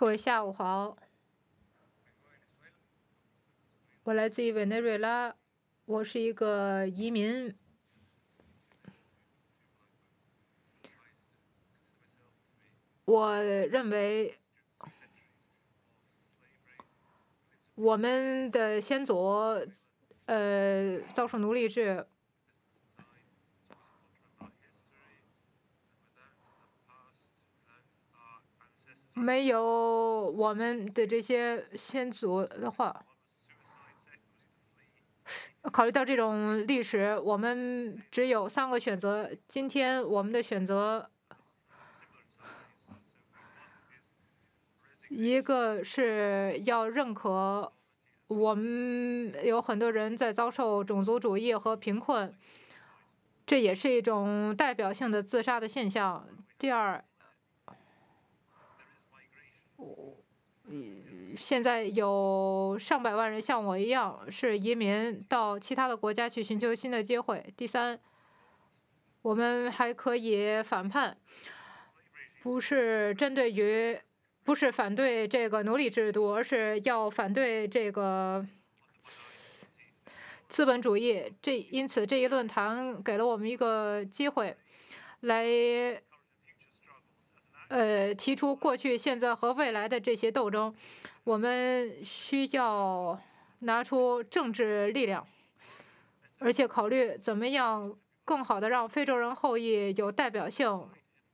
各位下午好，我来自于委内瑞拉，我是一个移民。我认为我们的先祖，遭受奴隶制，没有我们的这些先祖的话，考虑到这种历史，我们只有3个选择。今天我们的选择，一个是要认可我们有很多人在遭受种族主义和贫困，这也是一种代表性的自杀的现象。第二，现在有上百万人像我一样是移民到其他的国家去寻求新的机会。第三，我们还可以反叛，不是反对这个奴隶制度，而是要反对这个资本主义。因此这一论坛给了我们一个机会，来提出过去、现在和未来的这些斗争。我们需要拿出政治力量，而且考虑怎么样更好的让非洲人后裔有代表性，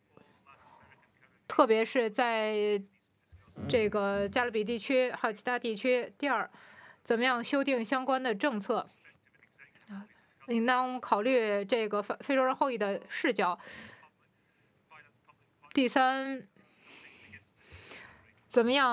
特别是在这个加勒比地区还有其他地区。第二，怎么样修订相关的政策，应当考虑这个非洲人后裔的视角。第三，怎么样